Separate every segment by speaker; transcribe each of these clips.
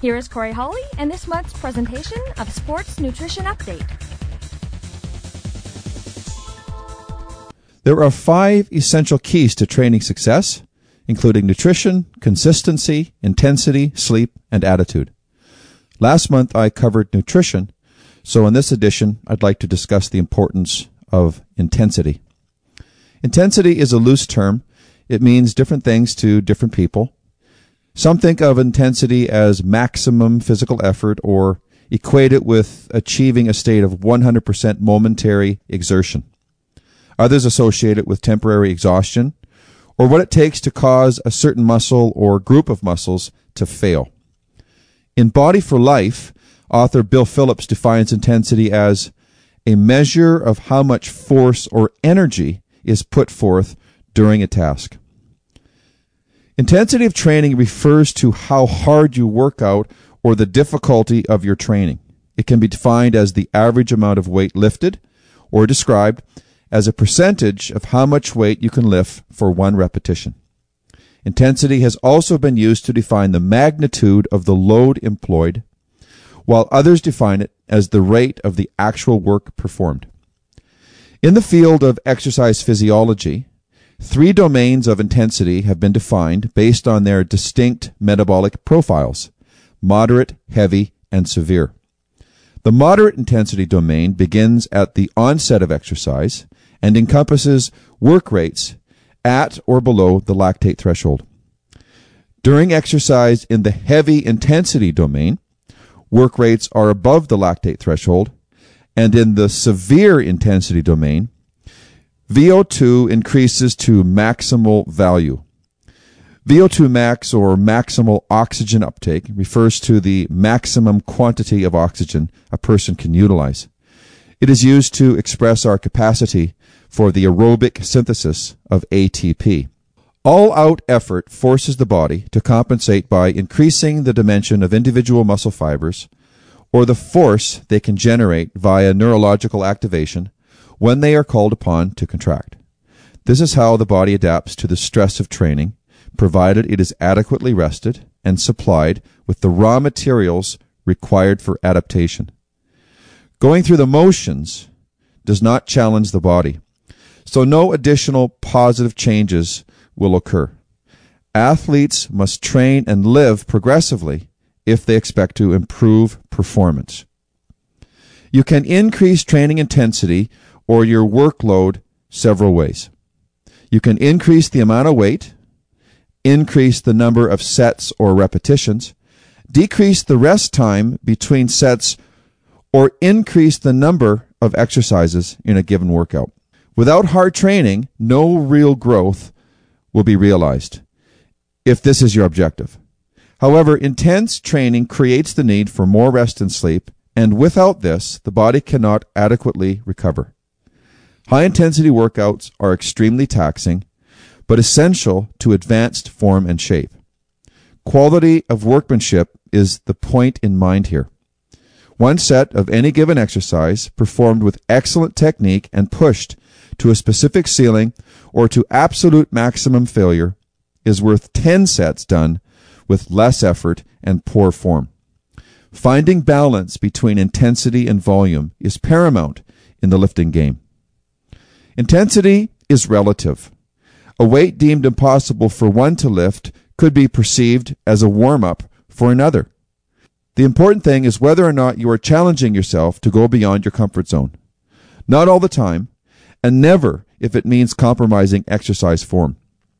Speaker 1: Here is Corey Hawley and this month's presentation of Sports Nutrition Update.
Speaker 2: There are 5 essential keys to training success, including nutrition, consistency, intensity, sleep, and attitude. Last month I covered nutrition, so in this edition I'd like to discuss the importance of intensity. Intensity is a loose term. It means different things to different people. Some think of intensity as maximum physical effort or equate it with achieving a state of 100% momentary exertion. Others associate it with temporary exhaustion or what it takes to cause a certain muscle or group of muscles to fail. In Body for Life, author Bill Phillips defines intensity as a measure of how much force or energy is put forth during a task. Intensity of training refers to how hard you work out or the difficulty of your training. It can be defined as the average amount of weight lifted or described as a percentage of how much weight you can lift for one repetition. Intensity has also been used to define the magnitude of the load employed, while others define it as the rate of the actual work performed. In the field of exercise physiology, 3 domains of intensity have been defined based on their distinct metabolic profiles: moderate, heavy, and severe. The moderate intensity domain begins at the onset of exercise and encompasses work rates at or below the lactate threshold. During exercise in the heavy intensity domain, work rates are above the lactate threshold, and in the severe intensity domain, VO2 increases to maximal value. VO2 max, or maximal oxygen uptake, refers to the maximum quantity of oxygen a person can utilize. It is used to express our capacity for the aerobic synthesis of ATP. All-out effort forces the body to compensate by increasing the dimension of individual muscle fibers or the force they can generate via neurological activation when they are called upon to contract. This is how the body adapts to the stress of training, provided it is adequately rested and supplied with the raw materials required for adaptation. Going through the motions does not challenge the body, so no additional positive changes will occur. Athletes must train and live progressively if they expect to improve performance. You can increase training intensity or your workload several ways. You can increase the amount of weight, increase the number of sets or repetitions, decrease the rest time between sets, or increase the number of exercises in a given workout. Without hard training, no real growth will be realized, if this is your objective. However, intense training creates the need for more rest and sleep, and without this, the body cannot adequately recover. High-intensity workouts are extremely taxing, but essential to advanced form and shape. Quality of workmanship is the point in mind here. One set of any given exercise performed with excellent technique and pushed to a specific ceiling or to absolute maximum failure is worth 10 sets done with less effort and poor form. Finding balance between intensity and volume is paramount in the lifting game. Intensity is relative. A weight deemed impossible for one to lift could be perceived as a warm-up for another. The important thing is whether or not you are challenging yourself to go beyond your comfort zone. Not all the time, and never if it means compromising exercise form.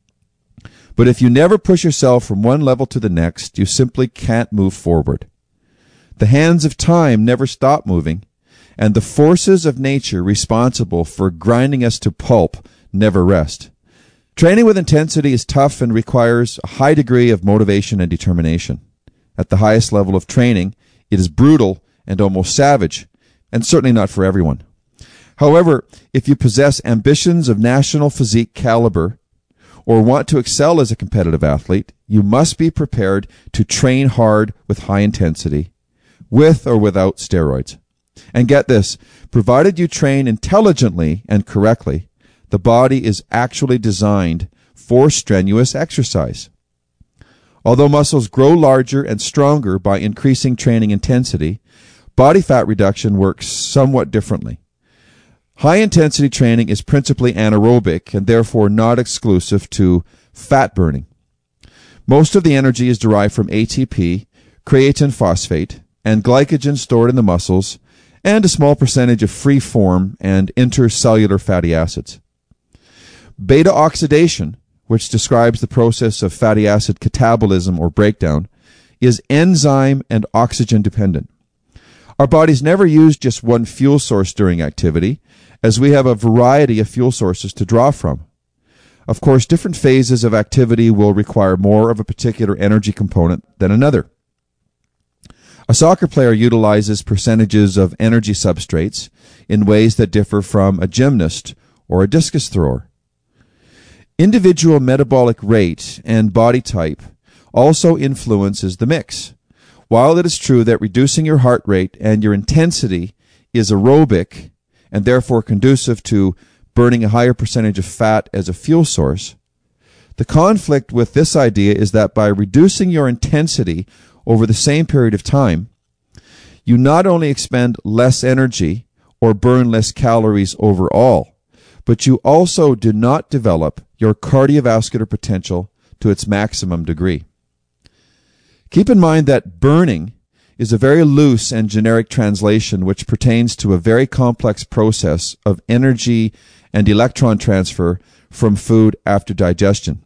Speaker 2: But if you never push yourself from one level to the next, you simply can't move forward. The hands of time never stop moving, and the forces of nature responsible for grinding us to pulp never rest. Training with intensity is tough and requires a high degree of motivation and determination. At the highest level of training, it is brutal and almost savage, and certainly not for everyone. However, if you possess ambitions of national physique caliber or want to excel as a competitive athlete, you must be prepared to train hard with high intensity, with or without steroids. And get this, provided you train intelligently and correctly, the body is actually designed for strenuous exercise. Although muscles grow larger and stronger by increasing training intensity, body fat reduction works somewhat differently. High-intensity training is principally anaerobic and therefore not exclusive to fat burning. Most of the energy is derived from ATP, creatine phosphate, and glycogen stored in the muscles, and a small percentage of free-form and intercellular fatty acids. Beta oxidation, which describes the process of fatty acid catabolism or breakdown, is enzyme and oxygen dependent. Our bodies never use just one fuel source during activity, as we have a variety of fuel sources to draw from. Of course, different phases of activity will require more of a particular energy component than another. A soccer player utilizes percentages of energy substrates in ways that differ from a gymnast or a discus thrower. Individual metabolic rate and body type also influences the mix. While it is true that reducing your heart rate and your intensity is aerobic and therefore conducive to burning a higher percentage of fat as a fuel source, the conflict with this idea is that by reducing your intensity over the same period of time, you not only expend less energy or burn less calories overall, but you also do not develop your cardiovascular potential to its maximum degree. Keep in mind that burning is a very loose and generic translation which pertains to a very complex process of energy and electron transfer from food after digestion.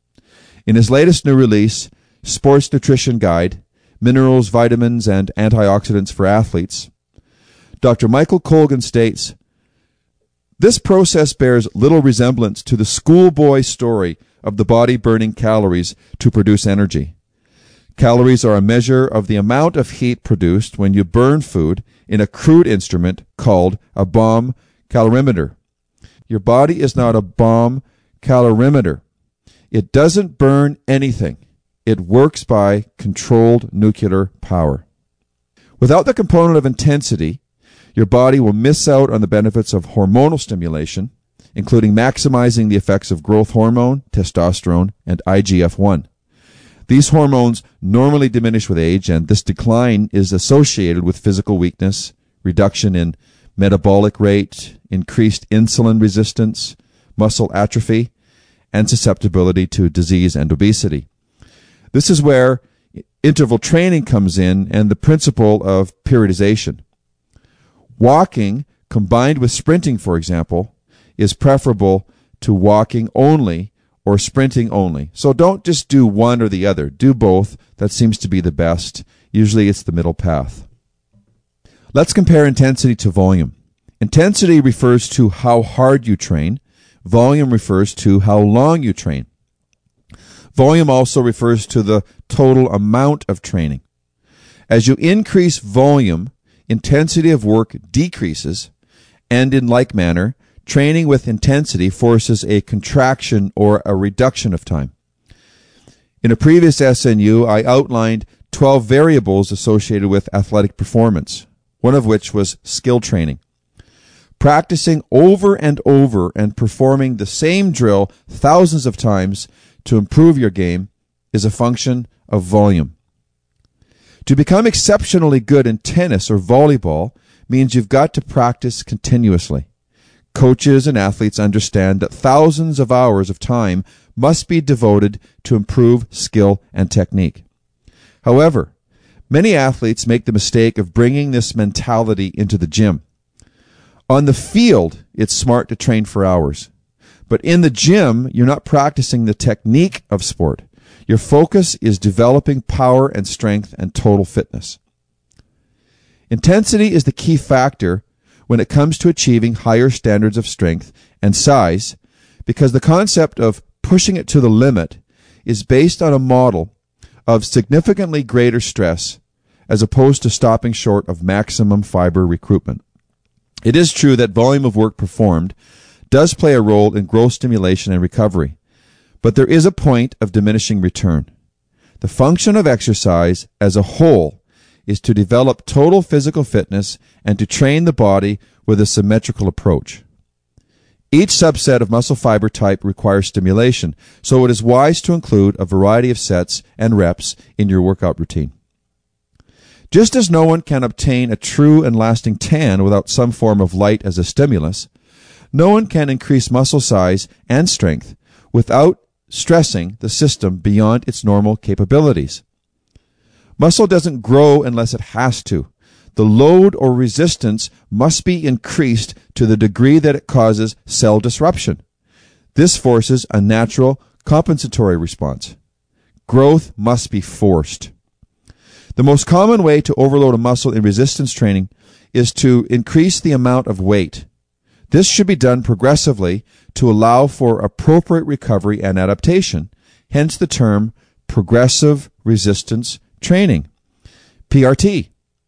Speaker 2: In his latest new release, Sports Nutrition Guide, Minerals, Vitamins, and Antioxidants for Athletes, Dr. Michael Colgan states, "This process bears little resemblance to the schoolboy story of the body burning calories to produce energy. Calories are a measure of the amount of heat produced when you burn food in a crude instrument called a bomb calorimeter. Your body is not a bomb calorimeter. It doesn't burn anything. It works by controlled nuclear power. Without the component of intensity, your body will miss out on the benefits of hormonal stimulation, including maximizing the effects of growth hormone, testosterone, and IGF-1. These hormones normally diminish with age, and this decline is associated with physical weakness, reduction in metabolic rate, increased insulin resistance, muscle atrophy, and susceptibility to disease and obesity. This is where interval training comes in and the principle of periodization. Walking, combined with sprinting, for example, is preferable to walking only or sprinting only. So don't just do one or the other. Do both. That seems to be the best. Usually it's the middle path. Let's compare intensity to volume. Intensity refers to how hard you train. Volume refers to how long you train. Volume also refers to the total amount of training. As you increase volume, intensity of work decreases, and in like manner, training with intensity forces a contraction or a reduction of time. In a previous SNU, I outlined 12 variables associated with athletic performance, one of which was skill training. Practicing over and over and performing the same drill thousands of times to improve your game is a function of volume. To become exceptionally good in tennis or volleyball means you've got to practice continuously. Coaches and athletes understand that thousands of hours of time must be devoted to improve skill and technique. However, many athletes make the mistake of bringing this mentality into the gym. On the field, it's smart to train for hours. But in the gym, you're not practicing the technique of sport. Your focus is developing power and strength and total fitness. Intensity is the key factor when it comes to achieving higher standards of strength and size, because the concept of pushing it to the limit is based on a model of significantly greater stress as opposed to stopping short of maximum fiber recruitment. It is true that volume of work performed does play a role in growth stimulation and recovery, but there is a point of diminishing return. The function of exercise as a whole is to develop total physical fitness and to train the body with a symmetrical approach. Each subset of muscle fiber type requires stimulation, so it is wise to include a variety of sets and reps in your workout routine. Just as no one can obtain a true and lasting tan without some form of light as a stimulus, no one can increase muscle size and strength without stressing the system beyond its normal capabilities. Muscle doesn't grow unless it has to. The load or resistance must be increased to the degree that it causes cell disruption. This forces a natural compensatory response. Growth must be forced. The most common way to overload a muscle in resistance training is to increase the amount of weight. This should be done progressively to allow for appropriate recovery and adaptation, hence the term progressive resistance training, PRT.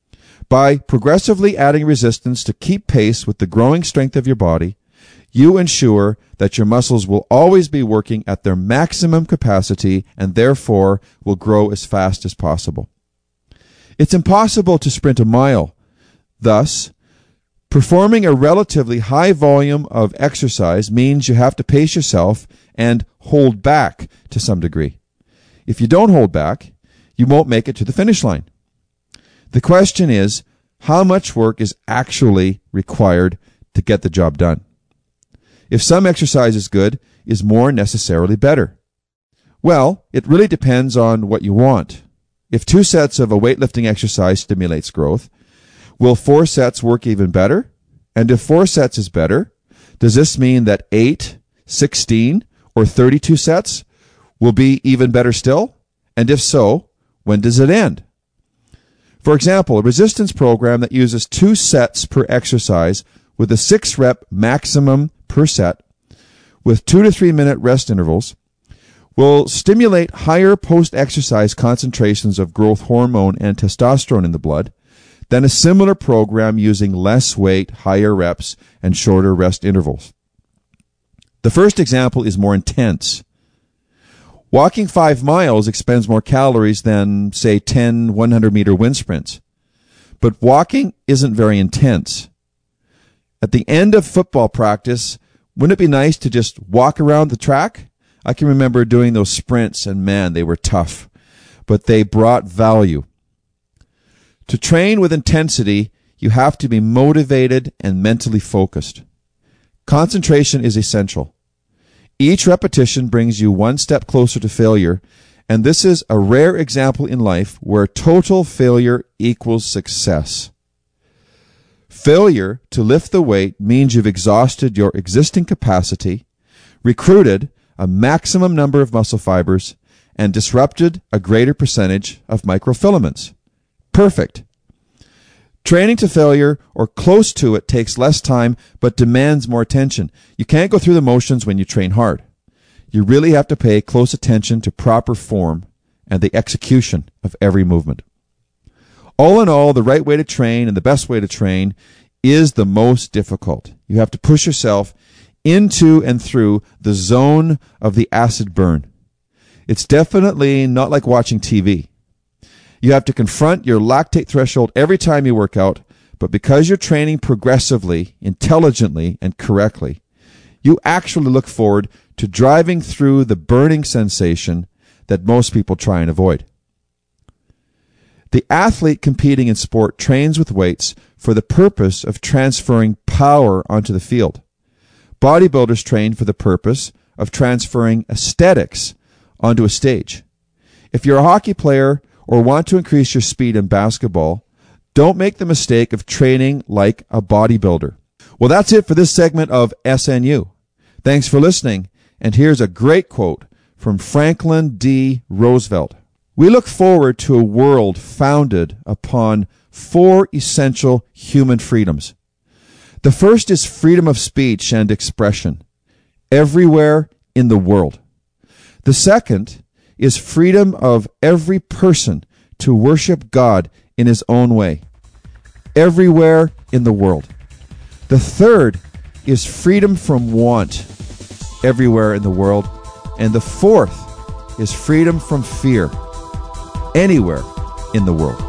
Speaker 2: By progressively adding resistance to keep pace with the growing strength of your body, you ensure that your muscles will always be working at their maximum capacity and therefore will grow as fast as possible. It's impossible to sprint a mile. Thus, performing a relatively high volume of exercise means you have to pace yourself and hold back to some degree. If you don't hold back, you won't make it to the finish line. The question is, how much work is actually required to get the job done? If some exercise is good, is more necessarily better? Well, it really depends on what you want. If 2 sets of a weightlifting exercise stimulates growth, will 4 sets work even better? And if 4 sets is better, does this mean that 8, 16, or 32 sets will be even better still? And if so, when does it end? For example, a resistance program that uses 2 sets per exercise with a 6-rep maximum per set with 2 to 3 minute rest intervals will stimulate higher post-exercise concentrations of growth hormone and testosterone in the blood than a similar program using less weight, higher reps, and shorter rest intervals. The first example is more intense. Walking 5 miles expends more calories than, say, 10 100-meter wind sprints. But walking isn't very intense. At the end of football practice, wouldn't it be nice to just walk around the track? I can remember doing those sprints, and man, they were tough. But they brought value. To train with intensity, you have to be motivated and mentally focused. Concentration is essential. Each repetition brings you one step closer to failure, and this is a rare example in life where total failure equals success. Failure to lift the weight means you've exhausted your existing capacity, recruited a maximum number of muscle fibers, and disrupted a greater percentage of microfilaments. Perfect. Training to failure or close to it takes less time but demands more attention. You can't go through the motions when you train hard. You really have to pay close attention to proper form and the execution of every movement. All in all, the right way to train and the best way to train is the most difficult. You have to push yourself into and through the zone of the acid burn. It's definitely not like watching TV. You have to confront your lactate threshold every time you work out, but because you're training progressively, intelligently, and correctly, you actually look forward to driving through the burning sensation that most people try and avoid. The athlete competing in sport trains with weights for the purpose of transferring power onto the field. Bodybuilders train for the purpose of transferring aesthetics onto a stage. If you're a hockey player or want to increase your speed in basketball, don't make the mistake of training like a bodybuilder. Well, that's it for this segment of SNU. Thanks for listening, and here's a great quote from Franklin D. Roosevelt. We look forward to a world founded upon 4 essential human freedoms. The first is freedom of speech and expression, everywhere in the world. The second is freedom of every person to worship God in his own way, everywhere in the world. The third is freedom from want, everywhere in the world. And the fourth is freedom from fear, anywhere in the world.